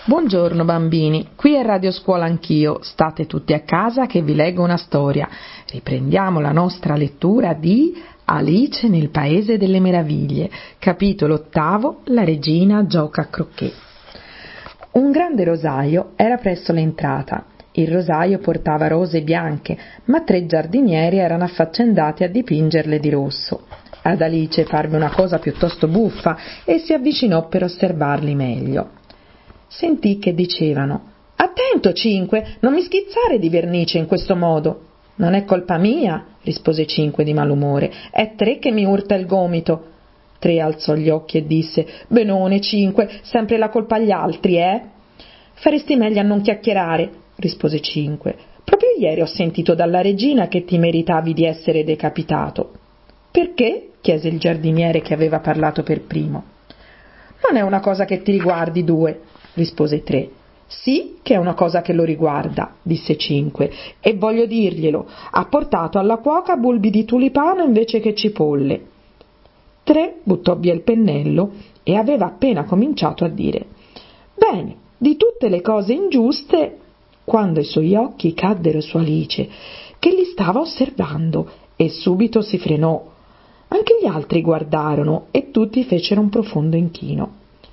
Buongiorno bambini, qui è Radio Scuola Anch'io, state tutti a casa che vi leggo una storia. Riprendiamo la nostra lettura di Alice nel Paese delle Meraviglie, capitolo 8, La regina gioca a croquet. Un grande rosaio era presso l'entrata. Il rosaio portava rose bianche, ma 3 giardinieri erano affaccendati a dipingerle di rosso. Ad Alice parve una cosa piuttosto buffa e si avvicinò per osservarli meglio. Sentì che dicevano: «Attento, Cinque, non mi schizzare di vernice in questo modo!» «Non è colpa mia», rispose Cinque di malumore, «è 3 che mi urta il gomito». 3 alzò gli occhi e disse: «Benone, Cinque, sempre la colpa agli altri, eh?» «Faresti meglio a non chiacchierare», rispose Cinque. «Proprio ieri ho sentito dalla regina che ti meritavi di essere decapitato». «Perché?» chiese il giardiniere che aveva parlato per primo. «Non è una cosa che ti riguardi, Due», rispose 3. «Sì che è una cosa che lo riguarda», disse Cinque, «e voglio dirglielo, ha portato alla cuoca bulbi di tulipano invece che cipolle». 3 buttò via il pennello e aveva appena cominciato a dire: «Bene, di tutte le cose ingiuste», quando i suoi occhi caddero su Alice, che li stava osservando, e subito si frenò. Anche gli altri guardarono e tutti fecero un profondo inchino.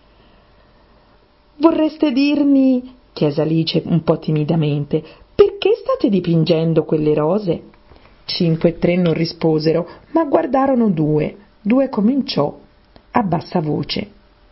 «Vorreste dirmi», chiese Alice un po' timidamente, «perché state dipingendo quelle rose?» 5 e 3 non risposero, ma guardarono Due. Due cominciò a bassa voce: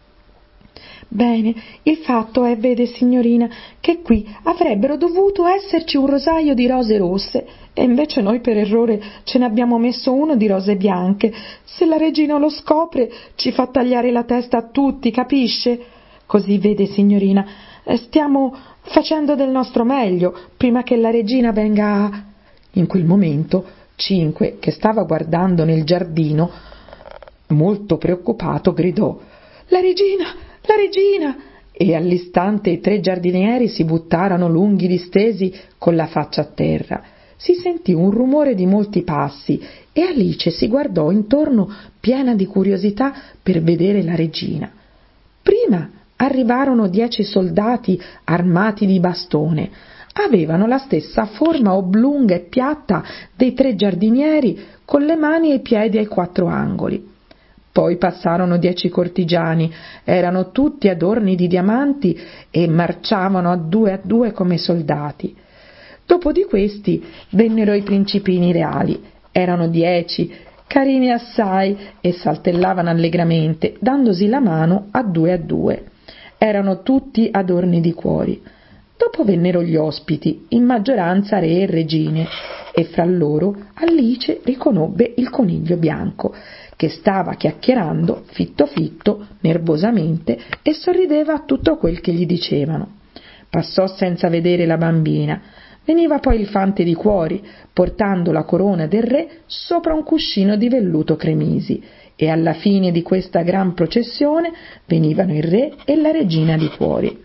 «Bene, il fatto è, vede signorina, che qui avrebbero dovuto esserci un rosaio di rose rosse e invece noi per errore ce ne abbiamo messo uno di rose bianche. Se la regina lo scopre ci fa tagliare la testa a tutti, capisce? Così, vede signorina, stiamo facendo del nostro meglio prima che la regina venga a...» In quel momento Cinque, che stava guardando nel giardino, molto preoccupato, gridò: «La regina! La regina!» E all'istante i 3 giardinieri si buttarono lunghi distesi con la faccia a terra. Si sentì un rumore di molti passi e Alice si guardò intorno piena di curiosità per vedere la regina. Prima arrivarono 10 soldati armati di bastone. Avevano la stessa forma oblunga e piatta dei 3 giardinieri, con le mani e i piedi ai 4 angoli. Poi passarono 10 cortigiani, erano tutti adorni di diamanti e marciavano a due come soldati. Dopo di questi vennero i principini reali, erano 10, carini assai, e saltellavano allegramente, dandosi la mano a due. Erano tutti adorni di cuori. Dopo vennero gli ospiti, in maggioranza re e regine, e fra loro Alice riconobbe il coniglio bianco, che stava chiacchierando fitto nervosamente e sorrideva a tutto quel che gli dicevano. Passò senza vedere la bambina. Veniva poi il fante di cuori, portando la corona del re sopra un cuscino di velluto cremisi, e alla fine di questa gran processione venivano il re e la regina di cuori.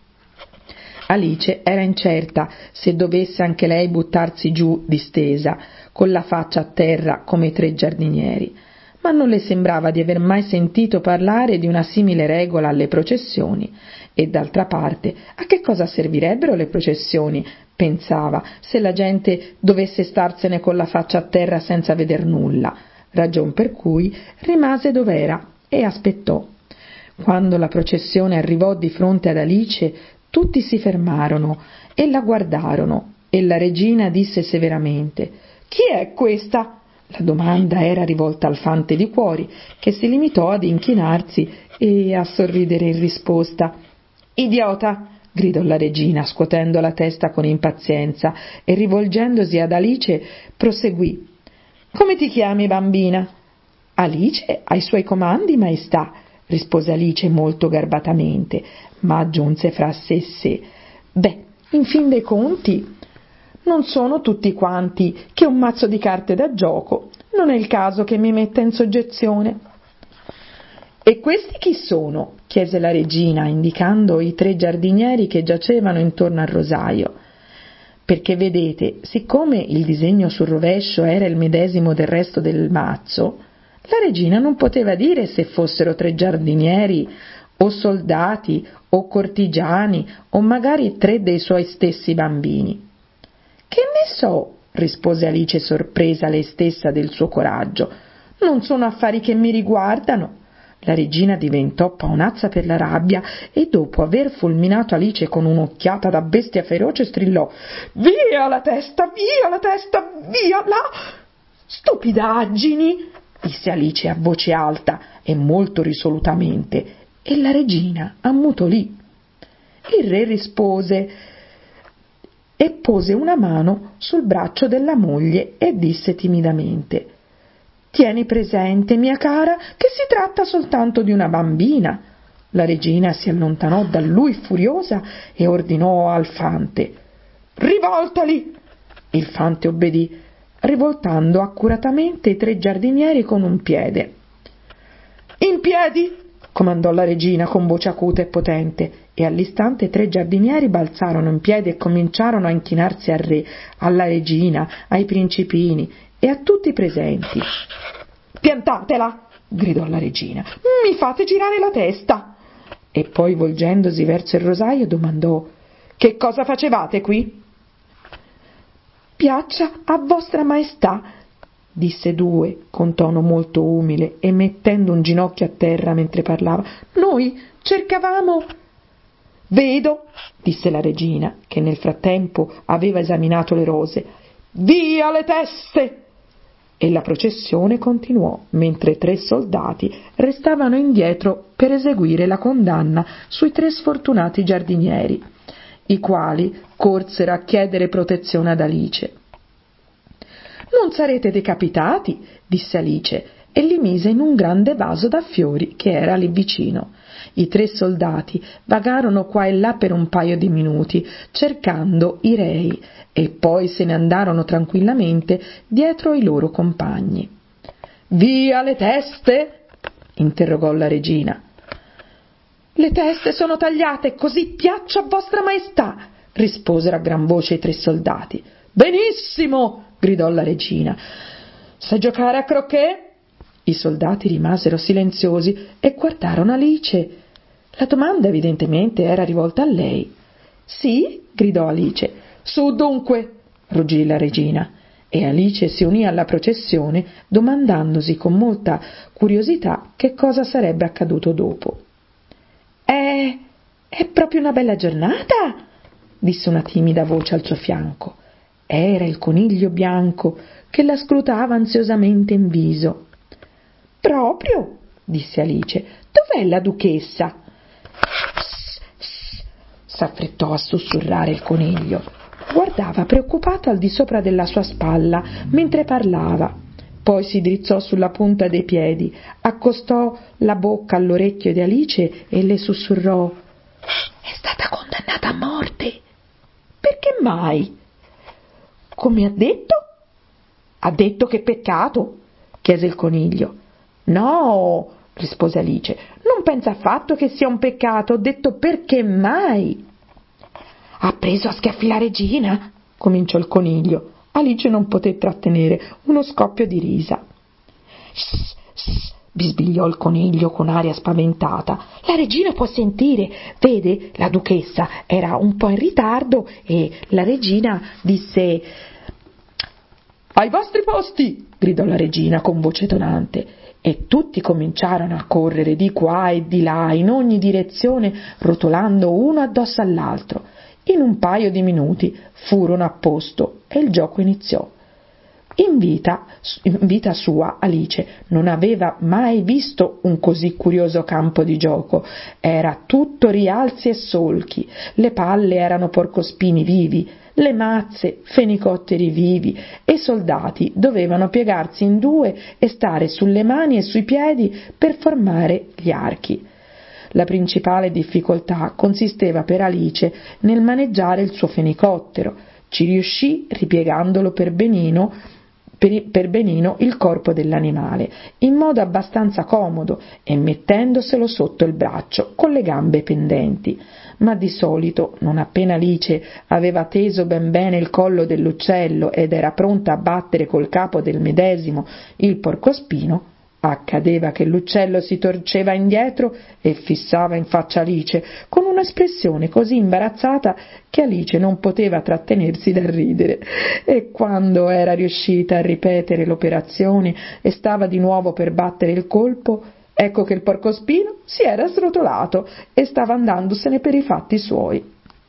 Alice era incerta se dovesse anche lei buttarsi giù distesa, con la faccia a terra come i 3 giardinieri, ma non le sembrava di aver mai sentito parlare di una simile regola alle processioni. E d'altra parte, a che cosa servirebbero le processioni, pensava, se la gente dovesse starsene con la faccia a terra senza veder nulla, ragion per cui rimase dov'era e aspettò. Quando la processione arrivò di fronte ad Alice, tutti si fermarono e la guardarono, e la regina disse severamente: «Chi è questa?» La domanda era rivolta al fante di cuori, che si limitò ad inchinarsi e a sorridere in risposta. «Idiota!» gridò la regina, scuotendo la testa con impazienza, e rivolgendosi ad Alice proseguì: «Come ti chiami, bambina?» «Alice, ai suoi comandi, maestà», rispose Alice molto garbatamente, ma aggiunse fra sé e sé: «Beh, in fin dei conti, non sono tutti quanti che un mazzo di carte da gioco. Non è il caso che mi metta in soggezione». «E questi chi sono?» chiese la regina, indicando i 3 giardinieri che giacevano intorno al rosaio. Perché vedete, siccome il disegno sul rovescio era il medesimo del resto del mazzo, la regina non poteva dire se fossero 3 giardinieri o soldati, o cortigiani, o magari 3 dei suoi stessi bambini. Che ne so, rispose Alice sorpresa lei stessa del suo coraggio. Non sono affari che mi riguardano. La regina diventò paonazza per la rabbia e dopo aver fulminato Alice con un'occhiata da bestia feroce strillò: via la testa, via là! Stupidaggini! Disse Alice a voce alta e molto risolutamente, e la regina ammutolì. Il re rispose e pose una mano sul braccio della moglie e disse timidamente: tieni presente, mia cara, che si tratta soltanto di una bambina. La regina si allontanò da lui furiosa e ordinò al fante: rivoltali! Il fante obbedì, rivoltando accuratamente i 3 giardinieri con un piede. In piedi! Comandò la regina con voce acuta e potente, e all'istante 3 giardinieri balzarono in piedi e cominciarono a inchinarsi al re, alla regina, ai principini e a tutti i presenti. Piantatela! Gridò la regina. Mi fate girare la testa! E poi, volgendosi verso il rosaio, domandò: che cosa facevate qui? Piaccia a vostra maestà, disse 2 con tono molto umile e mettendo un ginocchio a terra mentre parlava. Noi cercavamo. Vedo, disse la regina, che nel frattempo aveva esaminato le rose. Via le teste! E la processione continuò, mentre 3 soldati restavano indietro per eseguire la condanna sui 3 sfortunati giardinieri, i quali corsero a chiedere protezione ad Alice. Non sarete decapitati, disse Alice, e li mise in un grande vaso da fiori che era lì vicino. I 3 soldati vagarono qua e là per un paio di minuti, cercando i rei, e poi se ne andarono tranquillamente dietro i loro compagni. Via le teste? Interrogò la regina. Le teste sono tagliate, così piaccia a vostra maestà, risposero a gran voce i 3 soldati. Benissimo! Gridò la regina. Sai giocare a croquet? I soldati rimasero silenziosi e guardarono Alice. La domanda evidentemente era rivolta a lei. Sì? Gridò Alice. Su dunque! Ruggì la regina. E Alice si unì alla processione domandandosi con molta curiosità che cosa sarebbe accaduto dopo. È proprio una bella giornata, disse una timida voce al suo fianco. Era il coniglio bianco che la scrutava ansiosamente in viso. Proprio, disse Alice. Dov'è la duchessa? S'affrettò a sussurrare il coniglio. Guardava preoccupato al di sopra della sua spalla mentre parlava. Poi si drizzò sulla punta dei piedi, accostò la bocca all'orecchio di Alice e le sussurrò: è stata condannata a morte. Perché mai? Come ha detto? Ha detto che peccato? Chiese il coniglio. No, rispose Alice, non pensa affatto che sia un peccato, ho detto perché mai. Ha preso a schiaffi la regina? Cominciò il coniglio. Alice non poté trattenere uno scoppio di risa. Bisbigliò il coniglio con aria spaventata. La regina può sentire. Vede, la duchessa era un po' in ritardo e la regina disse: ai vostri posti! Gridò la regina con voce tonante, e tutti cominciarono a correre di qua e di là in ogni direzione, rotolando uno addosso all'altro. In un paio di minuti furono a posto e il gioco iniziò. In vita sua Alice non aveva mai visto un così curioso campo di gioco. Era tutto rialzi e solchi, le palle erano porcospini vivi, le mazze fenicotteri vivi, e i soldati dovevano piegarsi in 2 e stare sulle mani e sui piedi per formare gli archi. La principale difficoltà consisteva per Alice nel maneggiare il suo fenicottero. Ci riuscì ripiegandolo per benino il corpo dell'animale, in modo abbastanza comodo, e mettendoselo sotto il braccio con le gambe pendenti. Ma di solito, non appena Alice aveva teso ben bene il collo dell'uccello ed era pronta a battere col capo del medesimo il porcospino, Accadeva che l'uccello si torceva indietro e fissava in faccia Alice con un'espressione così imbarazzata che Alice non poteva trattenersi dal ridere, e quando era riuscita a ripetere l'operazione e stava di nuovo per battere il colpo, ecco che il porcospino si era srotolato e stava andandosene per i fatti suoi.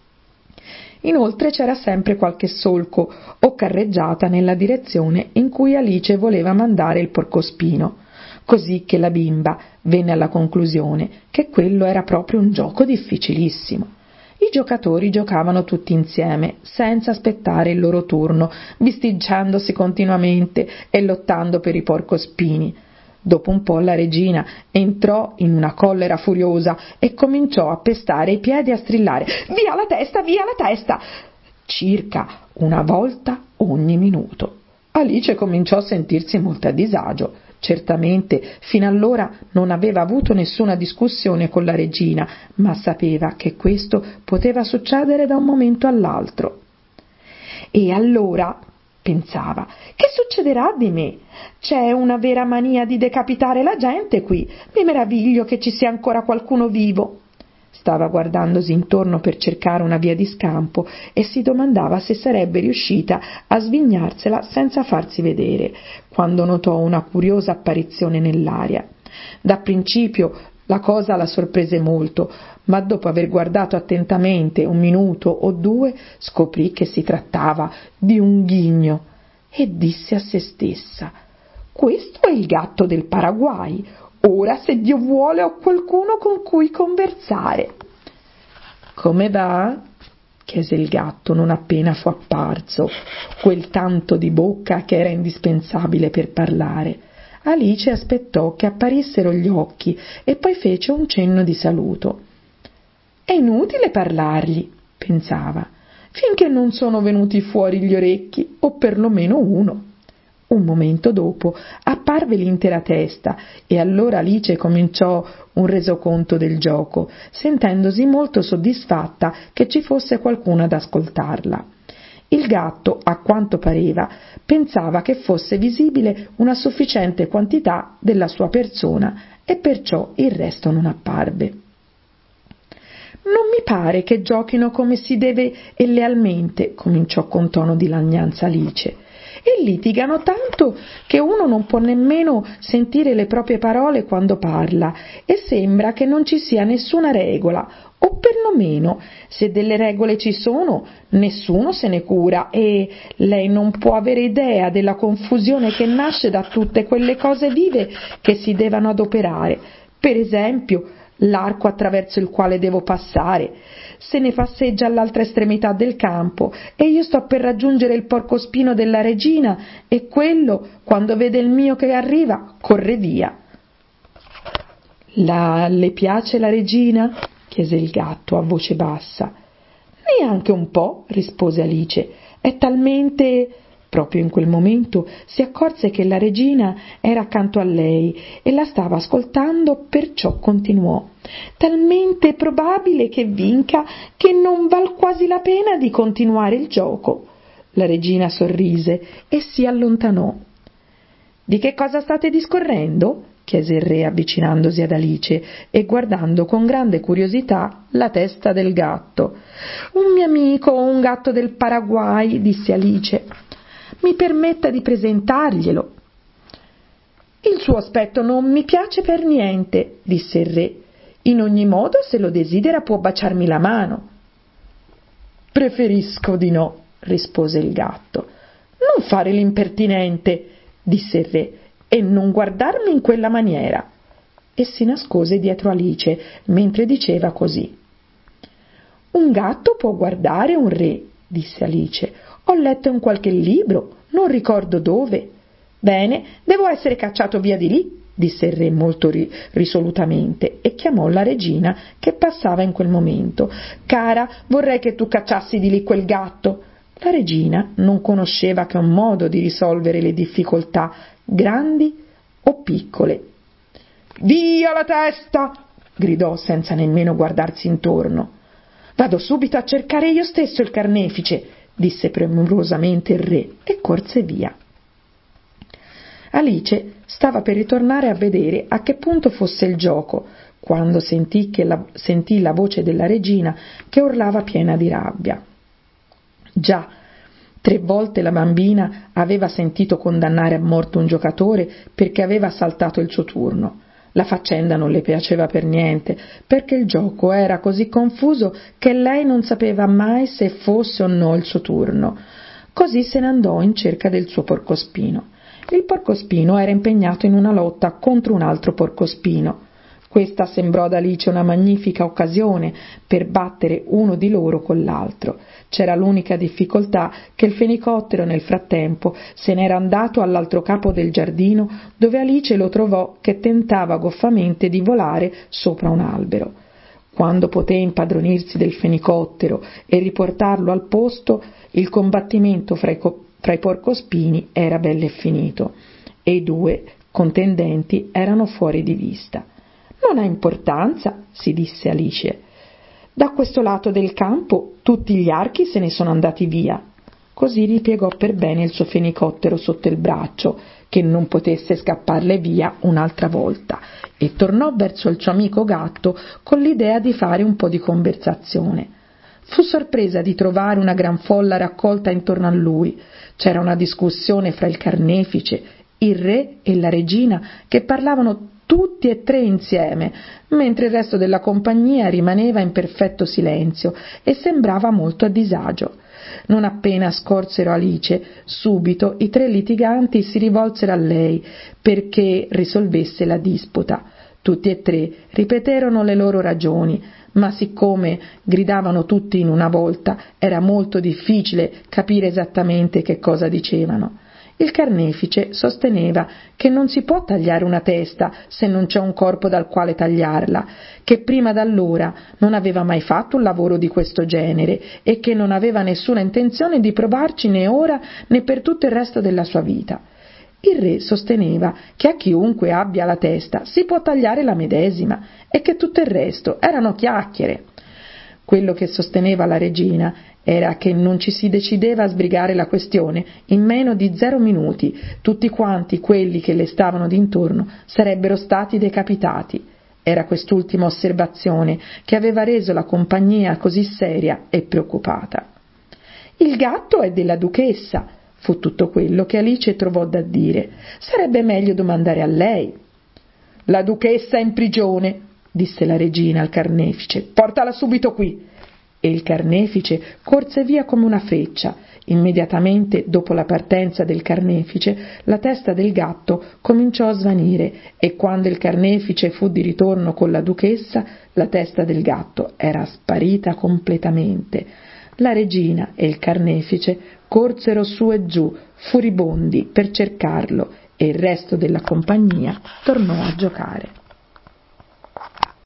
Inoltre c'era sempre qualche solco o carreggiata nella direzione in cui Alice voleva mandare il porcospino, così che la bimba venne alla conclusione che quello era proprio un gioco difficilissimo. I giocatori giocavano tutti insieme, senza aspettare il loro turno, bisticciandosi continuamente e lottando per i porcospini. Dopo un po' la regina entrò in una collera furiosa e cominciò a pestare i piedi e a strillare «Via la testa, via la testa!» circa una volta ogni minuto. Alice cominciò a sentirsi molto a disagio. Certamente fino allora non aveva avuto nessuna discussione con la regina, ma sapeva che questo poteva succedere da un momento all'altro. E allora, pensava, che succederà di me? C'è una vera mania di decapitare la gente qui. Mi meraviglio che ci sia ancora qualcuno vivo. Stava guardandosi intorno per cercare una via di scampo e si domandava se sarebbe riuscita a svignarsela senza farsi vedere, quando notò una curiosa apparizione nell'aria. Da principio la cosa la sorprese molto, ma dopo aver guardato attentamente un minuto o due scoprì che si trattava di un ghigno e disse a se stessa: «Questo è il gatto del Paraguay. Ora, se Dio vuole, ho qualcuno con cui conversare». «Come va?» chiese il gatto non appena fu apparso, quel tanto di bocca che era indispensabile per parlare. Alice aspettò che apparissero gli occhi e poi fece un cenno di saluto. «È inutile parlargli», pensava, «finché non sono venuti fuori gli orecchi, o perlomeno uno». Un momento dopo apparve l'intera testa e allora Alice cominciò un resoconto del gioco, sentendosi molto soddisfatta che ci fosse qualcuno ad ascoltarla. Il gatto, a quanto pareva, pensava che fosse visibile una sufficiente quantità della sua persona e perciò il resto non apparve. «Non mi pare che giochino come si deve e lealmente», cominciò con tono di lagnanza Alice, «e litigano tanto che uno non può nemmeno sentire le proprie parole quando parla, e sembra che non ci sia nessuna regola, o perlomeno, se delle regole ci sono, nessuno se ne cura, e lei non può avere idea della confusione che nasce da tutte quelle cose vive che si devono adoperare. Per esempio, l'arco attraverso il quale devo passare. Se ne passeggia all'altra estremità del campo e io sto per raggiungere il porcospino della regina e quello, quando vede il mio che arriva, corre via». «Le piace la regina?» chiese il gatto a voce bassa. «Neanche un po'», rispose Alice. «È talmente...» Proprio in quel momento si accorse che la regina era accanto a lei e la stava ascoltando, perciò continuò: «talmente probabile che vinca che non val quasi la pena di continuare il gioco». La regina sorrise e si allontanò. «Di che cosa state discorrendo?» chiese il re avvicinandosi ad Alice e guardando con grande curiosità la testa del gatto. «Un mio amico, un gatto del Paraguay», disse Alice. «Mi permetta di presentarglielo». «Il suo aspetto non mi piace per niente», disse il re. «In ogni modo, se lo desidera, può baciarmi la mano». «Preferisco di no», rispose il gatto. «Non fare l'impertinente», disse il re, «e non guardarmi in quella maniera». E si nascose dietro Alice mentre diceva così. «Un gatto può guardare un re», disse Alice. «Ho letto in qualche libro, non ricordo dove». «Bene, devo essere cacciato via di lì», disse il re molto risolutamente e chiamò la regina che passava in quel momento. «Cara, vorrei che tu cacciassi di lì quel gatto». La regina non conosceva che un modo di risolvere le difficoltà, grandi o piccole. «Via la testa!» gridò senza nemmeno guardarsi intorno. «Vado subito a cercare io stesso il carnefice», disse premurosamente il re e corse via. Alice stava per ritornare a vedere a che punto fosse il gioco, quando sentì la voce della regina che urlava piena di rabbia. Già 3 volte la bambina aveva sentito condannare a morte un giocatore perché aveva saltato il suo turno. La faccenda non le piaceva per niente, perché il gioco era così confuso che lei non sapeva mai se fosse o no il suo turno. Così se ne andò in cerca del suo porcospino. Il porcospino era impegnato in una lotta contro un altro porcospino. Questa sembrò ad Alice una magnifica occasione per battere uno di loro con l'altro. C'era l'unica difficoltà che il fenicottero nel frattempo se n'era andato all'altro capo del giardino, dove Alice lo trovò che tentava goffamente di volare sopra un albero. Quando poté impadronirsi del fenicottero e riportarlo al posto, il combattimento fra i porcospini era bell'e finito e i 2 contendenti erano fuori di vista. «Non ha importanza», si disse Alice. «Da questo lato del campo tutti gli archi se ne sono andati via». Così ripiegò per bene il suo fenicottero sotto il braccio, che non potesse scapparle via un'altra volta, e tornò verso il suo amico gatto con l'idea di fare un po' di conversazione. Fu sorpresa di trovare una gran folla raccolta intorno a lui. C'era una discussione fra il carnefice, il re e la regina, che parlavano tutti e 3 insieme, mentre il resto della compagnia rimaneva in perfetto silenzio e sembrava molto a disagio. Non appena scorsero Alice, subito i 3 litiganti si rivolsero a lei perché risolvesse la disputa. Tutti e 3 ripeterono le loro ragioni, ma siccome gridavano tutti in una volta, era molto difficile capire esattamente che cosa dicevano. Il carnefice sosteneva che non si può tagliare una testa se non c'è un corpo dal quale tagliarla, che prima d'allora non aveva mai fatto un lavoro di questo genere e che non aveva nessuna intenzione di provarci né ora né per tutto il resto della sua vita. Il re sosteneva che a chiunque abbia la testa si può tagliare la medesima e che tutto il resto erano chiacchiere. Quello che sosteneva la regina era che non ci si decideva a sbrigare la questione in meno di 0 minuti, tutti quanti quelli che le stavano d'intorno sarebbero stati decapitati. Era quest'ultima osservazione che aveva reso la compagnia così seria e preoccupata. «Il gatto è della duchessa», fu tutto quello che Alice trovò da dire. «Sarebbe meglio domandare a lei». «La duchessa è in prigione», disse la regina al carnefice. «Portala subito qui». E il carnefice corse via come una freccia. Immediatamente dopo la partenza del carnefice, la testa del gatto cominciò a svanire e quando il carnefice fu di ritorno con la duchessa, la testa del gatto era sparita completamente. La regina e il carnefice corsero su e giù, furibondi, per cercarlo, e il resto della compagnia tornò a giocare.